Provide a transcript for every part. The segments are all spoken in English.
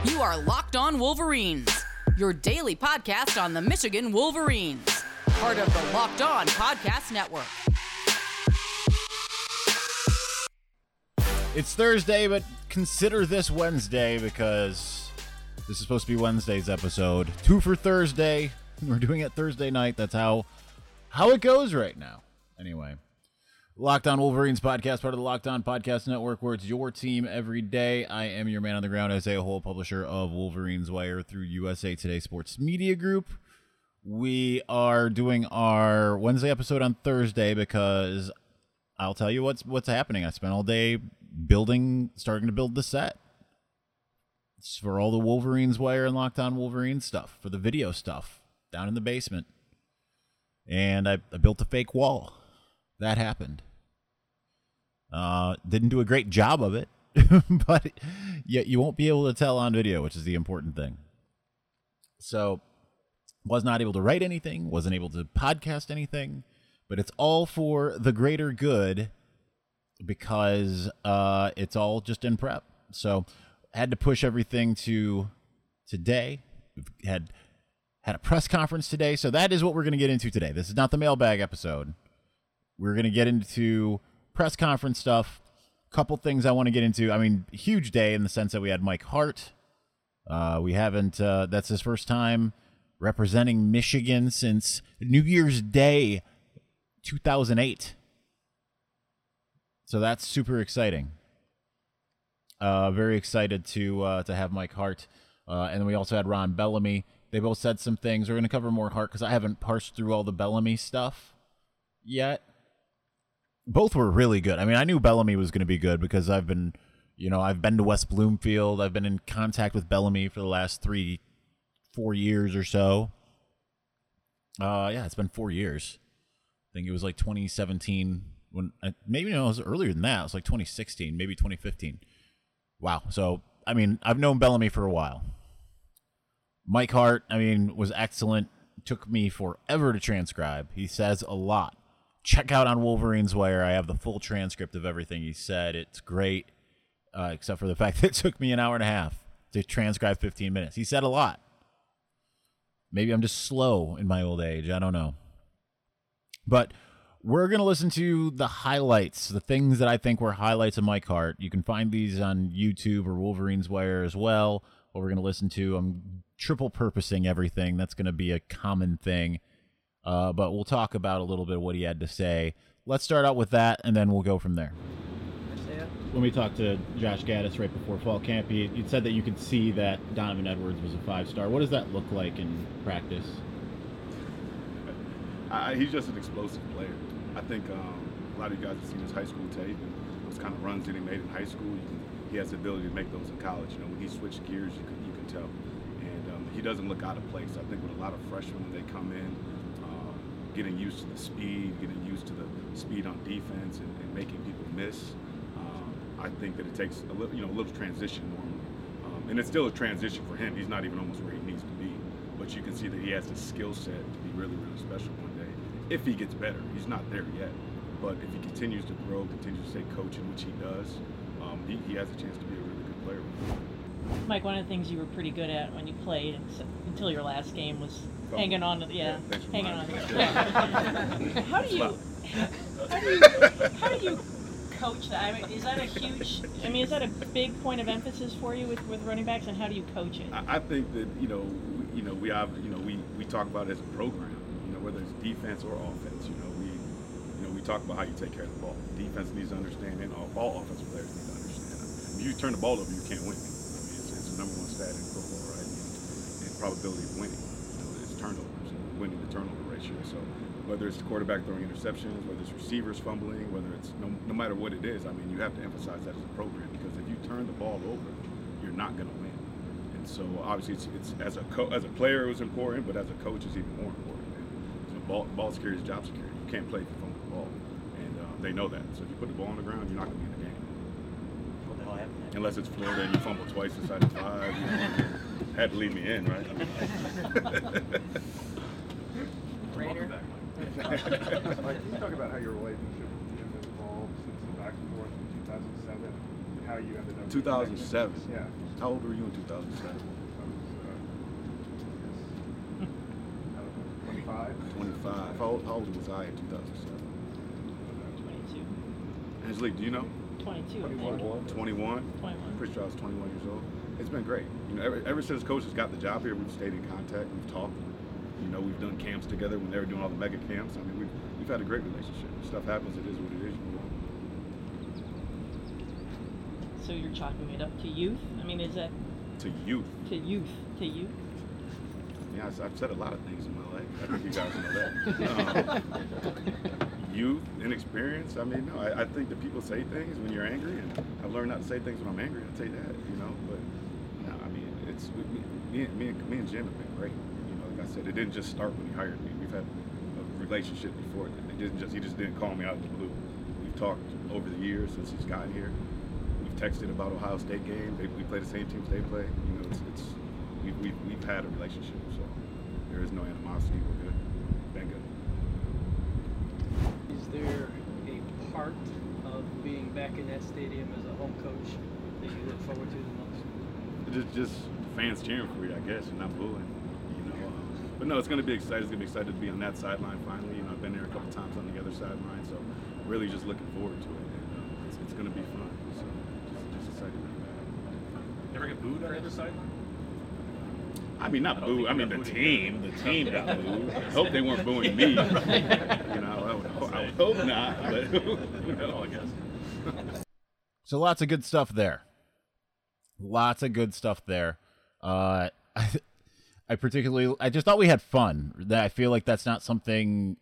You are Locked On Wolverines, your daily podcast on the Michigan Wolverines, part of the Locked On Podcast Network. It's Thursday, but consider this Wednesday because this is supposed to be Wednesday's episode. 2 for Thursday. We're doing it Thursday night. That's how it goes right now. Anyway, Locked On Wolverines podcast, part of the Locked On Podcast Network, where it's your team every day. I am your man on the ground, Isaiah Hole, publisher of Wolverines Wire through USA Today Sports Media Group. We are doing our Wednesday episode on Thursday because I'll tell you what's happening. I spent all day starting to build the set. It's for all the Wolverines Wire and Locked On Wolverines stuff, for the video stuff down in the basement. And I built a fake wall. That happened. Didn't do a great job of it, but yet you won't be able to tell on video, which is the important thing. So, was not able to write anything, wasn't able to podcast anything, but it's all for the greater good because it's all just in prep. So, had to push everything to today. We've had a press conference today, so that is what we're going to get into today. This is not the mailbag episode. We're going to get into press conference stuff. A couple things I want to get into. I mean, huge day in the sense that we had Mike Hart. We haven't, that's his first time representing Michigan since New Year's Day 2008. So that's super exciting. Very excited to have Mike Hart. And then we also had Ron Bellamy. They both said some things. We're going to cover more Hart because I haven't parsed through all the Bellamy stuff yet. Both were really good. I mean, I knew Bellamy was going to be good because I've been to West Bloomfield. I've been in contact with Bellamy for the last 3-4 years or so. Yeah, it's been 4 years. I think it was like 2017 it was earlier than that. It was like 2016, maybe 2015. Wow. So, I mean, I've known Bellamy for a while. Mike Hart, I mean, was excellent. Took me forever to transcribe. He says a lot. Check out on Wolverines Wire. I have the full transcript of everything he said. It's great, except for the fact that it took me an hour and a half to transcribe 15 minutes. He said a lot. Maybe I'm just slow in my old age. I don't know. But we're going to listen to the highlights, the things that I think were highlights of Mike Hart. You can find these on YouTube or Wolverines Wire as well. What we're going to listen to, I'm triple purposing everything. That's going to be a common thing. But we'll talk about a little bit of what he had to say. Let's start out with that, and then we'll go from there. When we talked to Josh Gaddis right before fall camp, he said that you could see that Donovan Edwards was a 5-star. What does that look like in practice? He's just an explosive player. I think a lot of you guys have seen his high school tape and those kind of runs that he made in high school. He has the ability to make those in college. You know, when he switched gears, you can tell. And he doesn't look out of place. I think with a lot of freshmen when they come in, getting used to the speed, getting used to the speed on defense, and making people miss. I think that it takes a little transition normally, and it's still a transition for him. He's not even almost where he needs to be, but you can see that he has the skill set to be really, really special one day. If he gets better, he's not there yet, but if he continues to grow, continues to stay coaching, which he does, he has a chance to be a really good player. Mike, one of the things you were pretty good at when you played until your last game was hanging on to hanging on. How do you coach that? I mean, is that a big point of emphasis for you with running backs, and how do you coach it? I think that we talk about it as a program. Whether it's defense or offense. We talk about how you take care of the ball. Defense needs to understand, and all offensive players need to understand. If you turn the ball over, you can't win. It's the number one stat in football, right? And probability of winning. It's turnovers and winning the turnover ratio. So whether it's the quarterback throwing interceptions, whether it's receivers fumbling, whether it's no matter what it is, I mean, you have to emphasize that as a program because if you turn the ball over, you're not going to win. And so obviously, it's as a player, it was important, but as a coach, it's even more important. Ball security is job security. You can't play if you fumble the ball, and they know that. So if you put the ball on the ground, you're not going to be in the game. What the hell happened? Unless it's Florida and you fumble twice inside of 5. Had to leave me in, right? Raider. Mike, can you talk about how your relationship with Jim has evolved since the back and forth in 2007? how you ended up. 2007. Yeah. How old were you in 2007? 25. 25. How old was I in 2007? 22. Angelique, do you know? 22. 21? 21. Pretty sure I was 21 years old. It's been great. You know, ever since Coach has got the job here, we've stayed in contact. We've talked. You know, we've done camps together when they were doing all the mega camps. I mean, we've had a great relationship. If stuff happens, it is what it is. You know? So you're chalking it up to youth? I mean, is that... To youth. To youth. To youth? Yeah, I've said a lot of things in my life. I think you guys know that. Youth, inexperience. I mean, no, I think that people say things when you're angry, and I've learned not to say things when I'm angry. I'll tell you that, you know. But no, I mean, it's me and Jim have been great. You know, like I said, it didn't just start when he hired me. We've had a relationship before that. He just didn't call me out of the blue. We've talked over the years since he's gotten here. We've texted about Ohio State games. We play the same teams they play. You know, we've had a relationship, so there is no animosity. We're good. Been good. Is there a part of being back in that stadium as a home coach that you look forward to the most? Just fans cheering for you, I guess, and not booing. You know, but no, it's going to be exciting. It's going to be excited to be on that sideline finally. You know, I've been there a couple times on the other sideline, so really just looking forward to it. And it's going to be fun. So just excited. Ever get booed on the other sideline? I mean, not boo. I mean, the team got booed. I hope they weren't booing me. You know, I would hope not. But who knows? I guess. So lots of good stuff there. Lots of good stuff there. I just thought we had fun. That I feel like that's not something.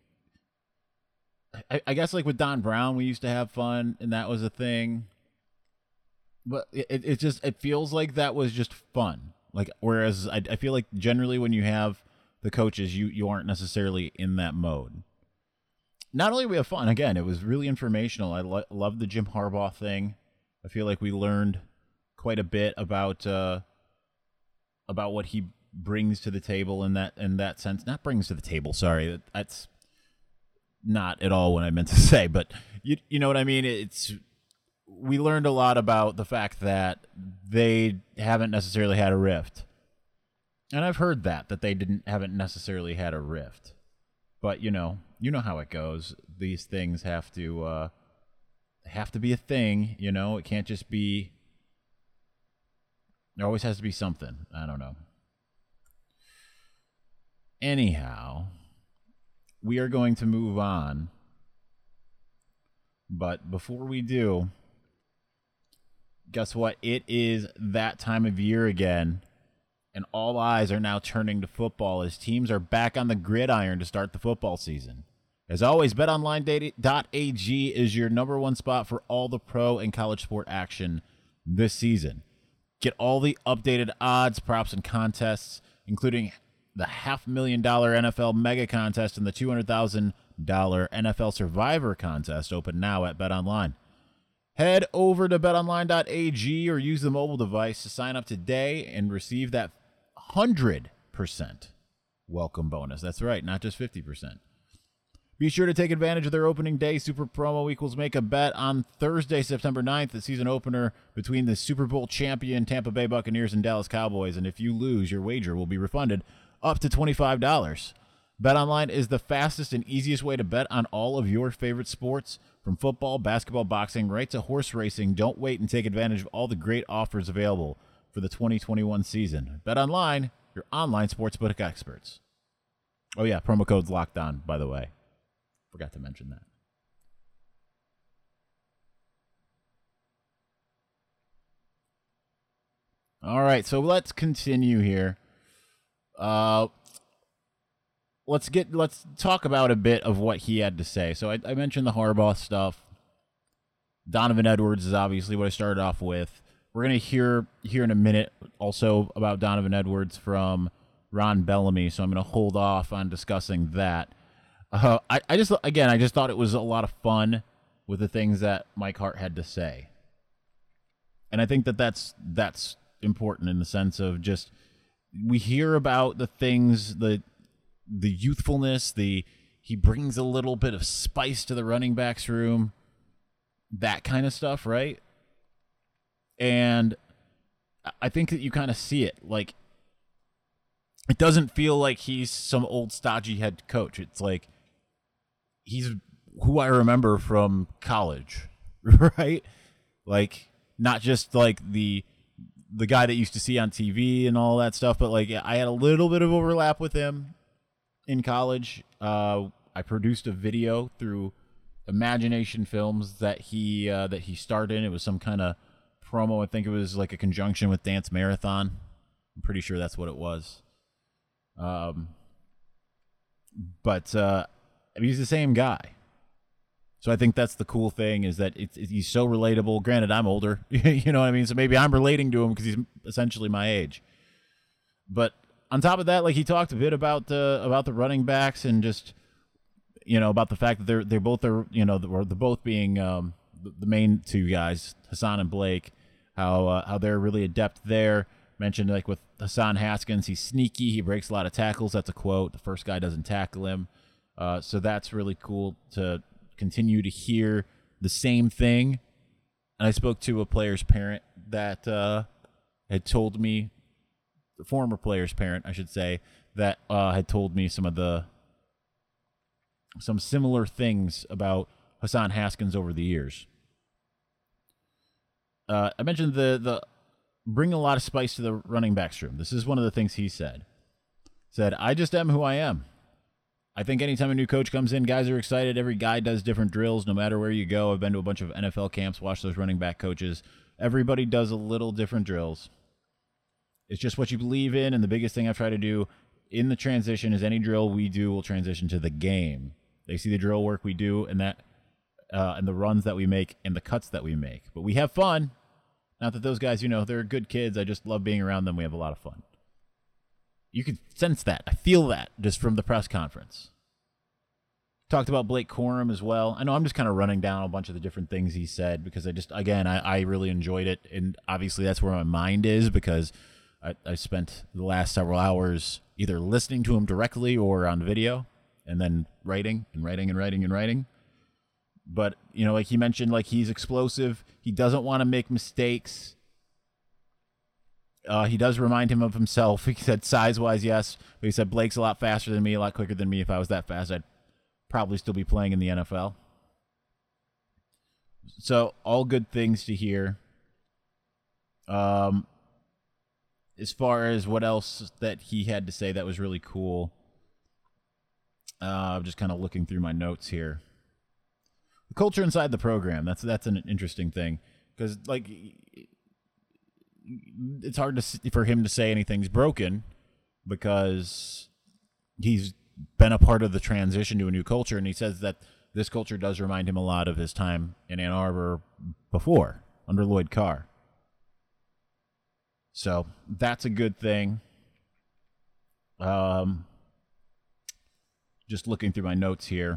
I guess like with Don Brown, we used to have fun, and that was a thing. But it feels like that was just fun. Like, whereas I feel like generally when you have the coaches, you aren't necessarily in that mode. Not only we have fun, again, it was really informational. I love the Jim Harbaugh thing. I feel like we learned quite a bit about what he brings to the table in that sense. Not brings to the table, sorry. That's not at all what I meant to say, but you know what I mean? We learned a lot about the fact that they haven't necessarily had a rift. And I've heard that they haven't necessarily had a rift. But you know how it goes. These things have to be a thing, you know? It can't just be, there always has to be something. I don't know. Anyhow, we are going to move on. But before we do, guess what? It is that time of year again, and all eyes are now turning to football as teams are back on the gridiron to start the football season. As always, betonline.ag is your number one spot for all the pro and college sport action this season. Get all the updated odds, props, and contests, including the $500,000 NFL Mega Contest and the $200,000 NFL Survivor Contest, open now at BetOnline. Head over to betonline.ag or use the mobile device to sign up today and receive that 100% welcome bonus. That's right, not just 50%. Be sure to take advantage of their opening day super promo equals make a bet on Thursday, September 9th, the season opener between the Super Bowl champion Tampa Bay Buccaneers and Dallas Cowboys. And if you lose, your wager will be refunded up to $25. BetOnline is the fastest and easiest way to bet on all of your favorite sports, from football, basketball, boxing, right to horse racing. Don't wait and take advantage of all the great offers available for the 2021 season. BetOnline, your online sportsbook experts. Oh yeah, promo code's locked on, by the way. Forgot to mention that. All right, so let's continue here. Let's talk about a bit of what he had to say. So I mentioned the Harbaugh stuff. Donovan Edwards is obviously what I started off with. We're going to hear in a minute also about Donovan Edwards from Ron Bellamy, so I'm going to hold off on discussing that. I just thought it was a lot of fun with the things that Mike Hart had to say. And I think that's important in the sense of just, we hear about the things, the youthfulness, he brings a little bit of spice to the running backs room, that kind of stuff, right? And I think that you kind of see it. Like, it doesn't feel like he's some old stodgy head coach. It's like he's who I remember from college, right? Like, not just like the guy that used to see on TV and all that stuff, but like I had a little bit of overlap with him in college. I produced a video through Imagination Films that he starred in. It was some kind of promo. I think it was like a conjunction with Dance Marathon. I'm pretty sure that's what it was. But he's the same guy. So I think that's the cool thing, is that he's so relatable. Granted, I'm older, you know what I mean? So maybe I'm relating to him because he's essentially my age. But on top of that, like, he talked a bit about the running backs and just, you know, about the fact that they're both being the main two guys, Hassan and Blake, how they're really adept there. Mentioned, like, with Hassan Haskins, he's sneaky. He breaks a lot of tackles. That's a quote. The first guy doesn't tackle him. So that's really cool to continue to hear the same thing. And I spoke to a player's parent that had told me, the former player's parent, I should say, that had told me some similar things about Hassan Haskins over the years. I mentioned the bring a lot of spice to the running backs room. This is one of the things he said. Said, I just am who I am. I think anytime a new coach comes in, guys are excited. Every guy does different drills no matter where you go. I've been to a bunch of NFL camps, watched those running back coaches. Everybody does a little different drills. It's just what you believe in, and the biggest thing I've tried to do in the transition is any drill we do will transition to the game. They see the drill work we do and the runs that we make and the cuts that we make. But we have fun. Not that those guys, you know, they're good kids. I just love being around them. We have a lot of fun. You could sense that. I feel that just from the press conference. Talked about Blake Corum as well. I know I'm just kind of running down a bunch of the different things he said because I really enjoyed it. And obviously that's where my mind is because I spent the last several hours either listening to him directly or on video and then writing. But, you know, like he mentioned, like, he's explosive. He doesn't want to make mistakes. He does remind him of himself. He said size-wise, yes. But he said Blake's a lot faster than me, a lot quicker than me. If I was that fast, I'd probably still be playing in the NFL. So all good things to hear. As far as what else that he had to say that was really cool, I'm just kind of looking through my notes here. The culture inside the program, that's an interesting thing because, like, it's hard for him to say anything's broken because he's been a part of the transition to a new culture, and he says that this culture does remind him a lot of his time in Ann Arbor before, under Lloyd Carr. So that's a good thing. Just looking through my notes here.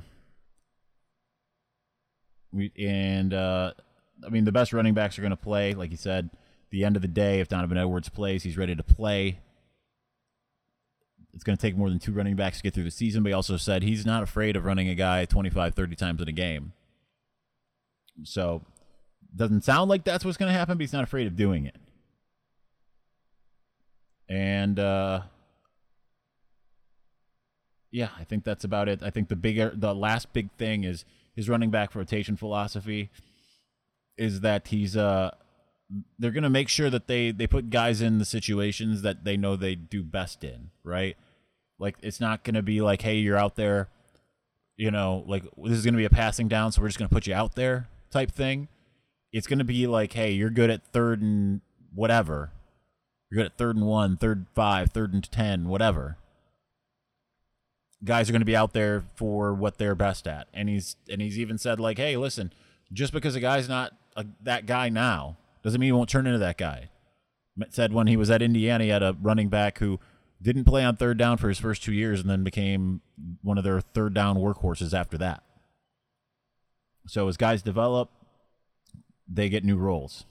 The best running backs are going to play. Like he said, the end of the day, if Donovan Edwards plays, he's ready to play. It's going to take more than two running backs to get through the season, but he also said he's not afraid of running a guy 25, 30 times in a game. So doesn't sound like that's what's going to happen, but he's not afraid of doing it. And, yeah, I think that's about it. I think the last big thing is his running back rotation philosophy is that they're going to make sure that they put guys in the situations that they know they do best in, right? Like, it's not going to be like, hey, you're out there, you know, like, this is going to be a passing down, so we're just going to put you out there type thing. It's going to be like, hey, you're good at third and whatever. You're good at 3rd and 1, 3rd and 5, 3rd and 10, whatever. Guys are going to be out there for what they're best at. And he's even said, like, hey, listen, just because a guy's not that guy now doesn't mean he won't turn into that guy. Said when he was at Indiana, he had a running back who didn't play on 3rd down for his first 2 years and then became one of their 3rd down workhorses after that. So as guys develop, they get new roles.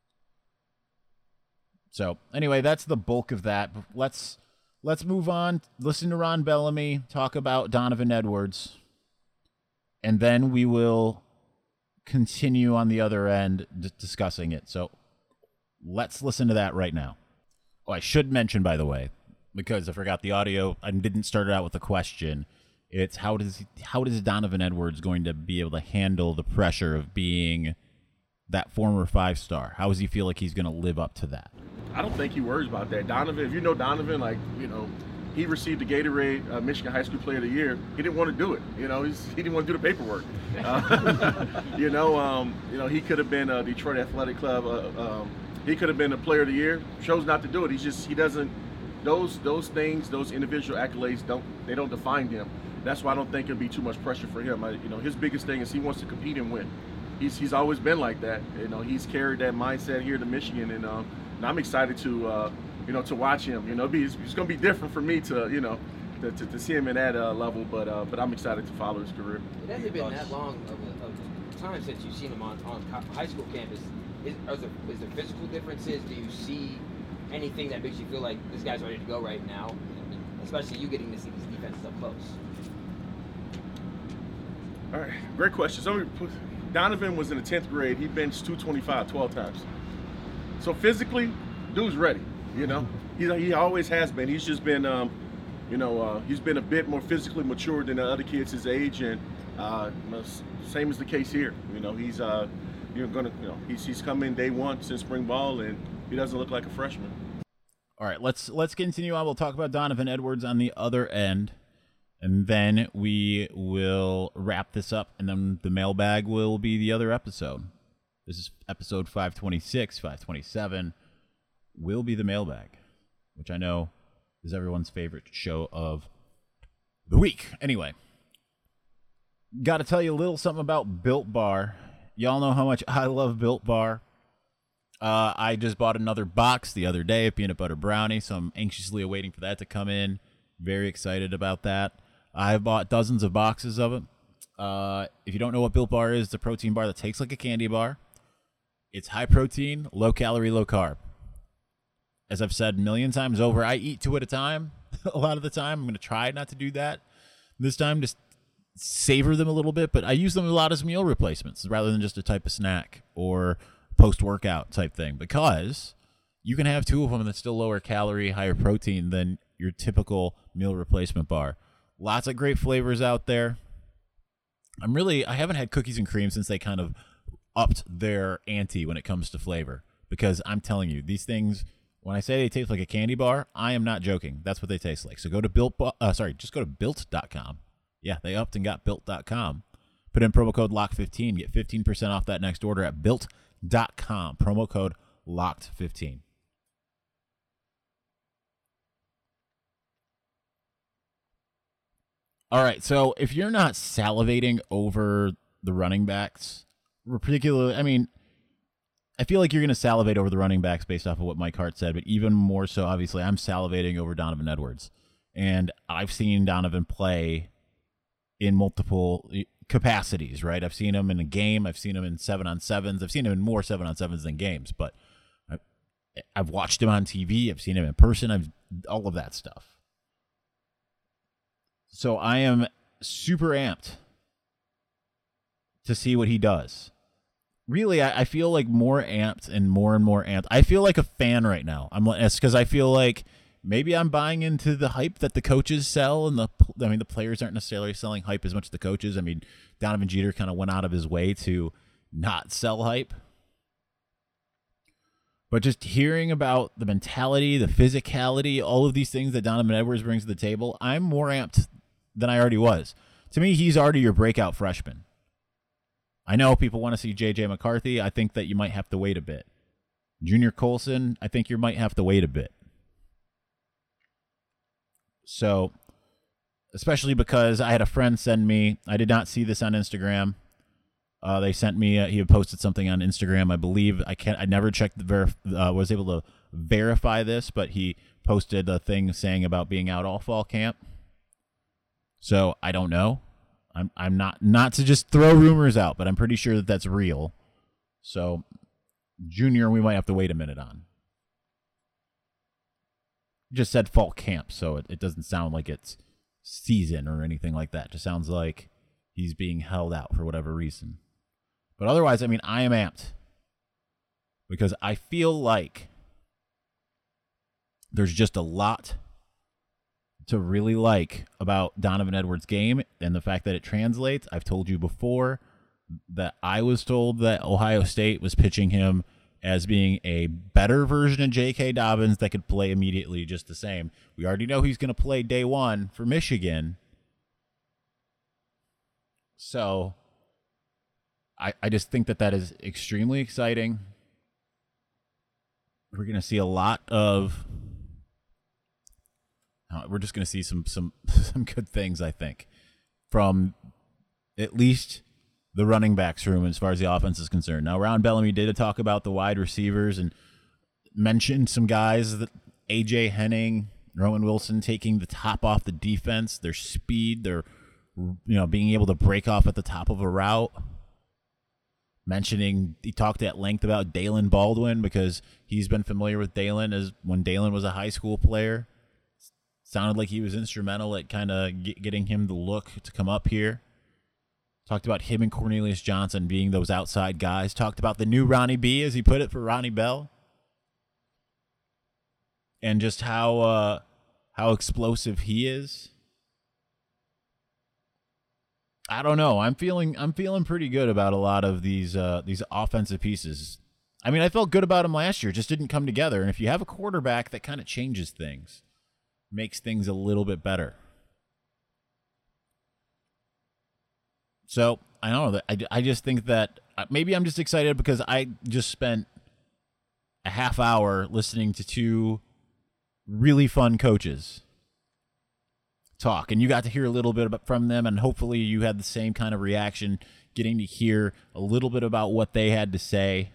So anyway, that's the bulk of that. Let's move on. Listen to Ron Bellamy talk about Donovan Edwards, and then we will continue on the other end discussing it. So Let's listen to that right now. Oh, I should mention, by the way, because I forgot the audio, I didn't start it out with a question. It's how does Donovan Edwards going to be able to handle the pressure of being that former 5-star? How does he feel like he's going to live up to that? I don't think he worries about that. Donovan, if you know Donovan, he received the Gatorade Michigan High School Player of the Year. He didn't want to do it. He didn't want to do the paperwork. He could have been a Detroit Athletic Club. He could have been a Player of the Year. Chose not to do it. He doesn't. Those things, those individual accolades, don't define him. That's why I don't think it'll be too much pressure for him. His biggest thing is he wants to compete and win. He's always been like that. He's carried that mindset here to Michigan, and I'm excited to watch him. It's going to be different for me to see him in that level, but I'm excited to follow his career. It hasn't been that long of time since you've seen him on high school campus. Is there physical differences? Do you see anything that makes you feel like this guy's ready to go right now? Especially you getting to see these defenses up close. All right, great question. So Donovan was in the 10th grade. He benched 225 12 times. So physically, dude's ready. He always has been. He's just been, he's been a bit more physically mature than the other kids his age, and same is the case here. He's come in day one since spring ball, and he doesn't look like a freshman. All right, let's continue on. We'll talk about Donovan Edwards on the other end, and then we will wrap this up, and then the mailbag will be the other episode. This is episode 526, 527 will be the mailbag, which I know is everyone's favorite show of the week. Anyway, got to tell you a little something about Built Bar. Y'all know how much I love Built Bar. I just bought another box the other day of peanut butter brownie, so I'm anxiously awaiting for that to come in. Very excited about that. I've bought dozens of boxes of it. If you don't know what Built Bar is, it's a protein bar that tastes like a candy bar. It's high protein, low calorie, low carb. As I've said a million times over, I eat 2 at a time. A lot of the time, I'm going to try not to do that. This time, just savor them a little bit, but I use them a lot as meal replacements rather than just a type of snack or post-workout type thing, because you can have 2 of them that's still lower calorie, higher protein than your typical meal replacement bar. Lots of great flavors out there. I haven't had cookies and cream since they kind of upped their ante when it comes to flavor, because I'm telling you, these things, when I say they taste like a candy bar, I am not joking. That's what they taste like. So go to just go to built.com. Yeah, they upped and got built.com. Put in promo code LOCK15, get 15% off that next order at built.com. Promo code LOCKED15. All right, so if you're not salivating over the running backs, I feel like you're going to salivate over the running backs based off of what Mike Hart said, but even more so, obviously, I'm salivating over Donovan Edwards. And I've seen Donovan play in multiple capacities, right? I've seen him in a game. I've seen him in 7-on-7s. I've seen him in more 7-on-7s than games, but I've watched him on TV. I've seen him in person. All of that stuff. So I am super amped to see what he does. Really, I feel like more amped and more amped. I feel like a fan right now. It's because I feel like maybe I'm buying into the hype that the coaches sell, and the players aren't necessarily selling hype as much as the coaches. I mean, Donovan Jeter kind of went out of his way to not sell hype. But just hearing about the mentality, the physicality, all of these things that Donovan Edwards brings to the table, I'm more amped than I already was. To me, he's already your breakout freshman. I know people want to see J.J. McCarthy. I think that you might have to wait a bit. Junior Colson, I think you might have to wait a bit. So, especially because I had a friend send me, I did not see this on Instagram. They sent me, he had posted something on Instagram, I believe. I never checked was able to verify this, but he posted a thing saying about being out all fall camp. So, I don't know. I'm not to just throw rumors out, but I'm pretty sure that that's real. So, Junior, we might have to wait a minute on. Just said fall camp, so it doesn't sound like it's season or anything like that. It just sounds like he's being held out for whatever reason. But otherwise, I mean, I am amped. because I feel like there's just a lot to really like about Donovan Edwards' game and the fact that it translates. I've told you before that I was told that Ohio State was pitching him as being a better version of J.K. Dobbins that could play immediately just the same. We already know he's going to play day one for Michigan. So I just think that is extremely exciting. We're going to see a lot of... we're just going to see some good things, I think, from at least the running backs room as far as the offense is concerned. Now, Ron Bellamy did talk about the wide receivers and mentioned some guys, that A.J. Henning, Rowan Wilson, taking the top off the defense, their speed, their being able to break off at the top of a route. He talked at length about Dalen Baldwin because he's been familiar with Dalen as when Dalen was a high school player. Sounded like he was instrumental at kind of getting him the look to come up here. Talked about him and Cornelius Johnson being those outside guys. Talked about the new Ronnie B, as he put it, for Ronnie Bell. And just how explosive he is. I don't know. I'm feeling pretty good about a lot of these offensive pieces. I mean, I felt good about them last year. It just didn't come together. And if you have a quarterback, that kind of changes things. Makes things a little bit better. So, I don't know. I just think that maybe I'm just excited because I just spent a half hour listening to two really fun coaches talk. And you got to hear a little bit from them, and hopefully you had the same kind of reaction, getting to hear a little bit about what they had to say.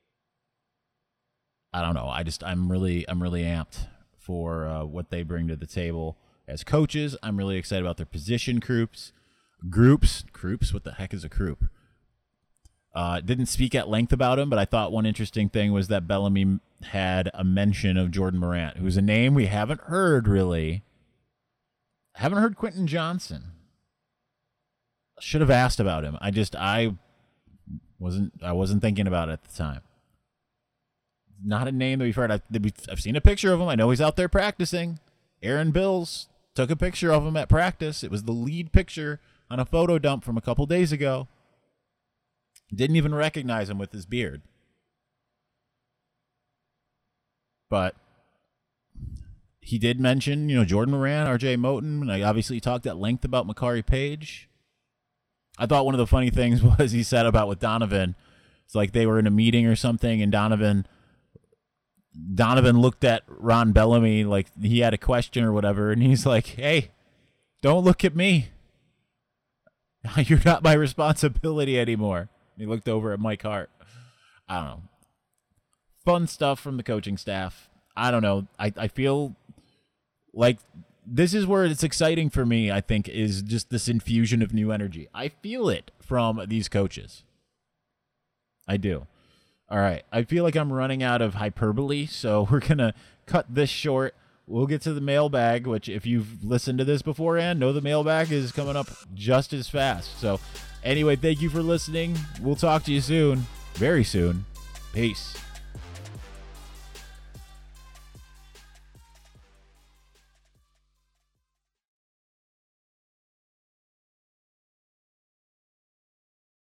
I don't know. I'm really amped for what they bring to the table as coaches. I'm really excited about their position groups. What the heck is a group? Didn't speak at length about him, but I thought one interesting thing was that Bellamy had a mention of Jordan Morant, who's a name we haven't heard really. I haven't heard Quentin Johnson. Should have asked about him. I wasn't thinking about it at the time. Not a name that we've heard. I've seen a picture of him. I know he's out there practicing. Aaron Bills took a picture of him at practice. It was the lead picture on a photo dump from a couple days ago. Didn't even recognize him with his beard. But he did mention, Jordan Moran, R.J. Moten, and I obviously talked at length about Makari Page. I thought one of the funny things was he said about with Donovan. It's like they were in a meeting or something, and Donovan looked at Ron Bellamy like he had a question or whatever, and he's like, "Hey, don't look at me. You're not my responsibility anymore." And he looked over at Mike Hart. I don't know. Fun stuff from the coaching staff. I don't know. I feel like this is where it's exciting for me, I think, is just this infusion of new energy. I feel it from these coaches. I do. All right. I feel like I'm running out of hyperbole, so we're going to cut this short. We'll get to the mailbag, which if you've listened to this beforehand, know the mailbag is coming up just as fast. So anyway, thank you for listening. We'll talk to you soon. Very soon. Peace.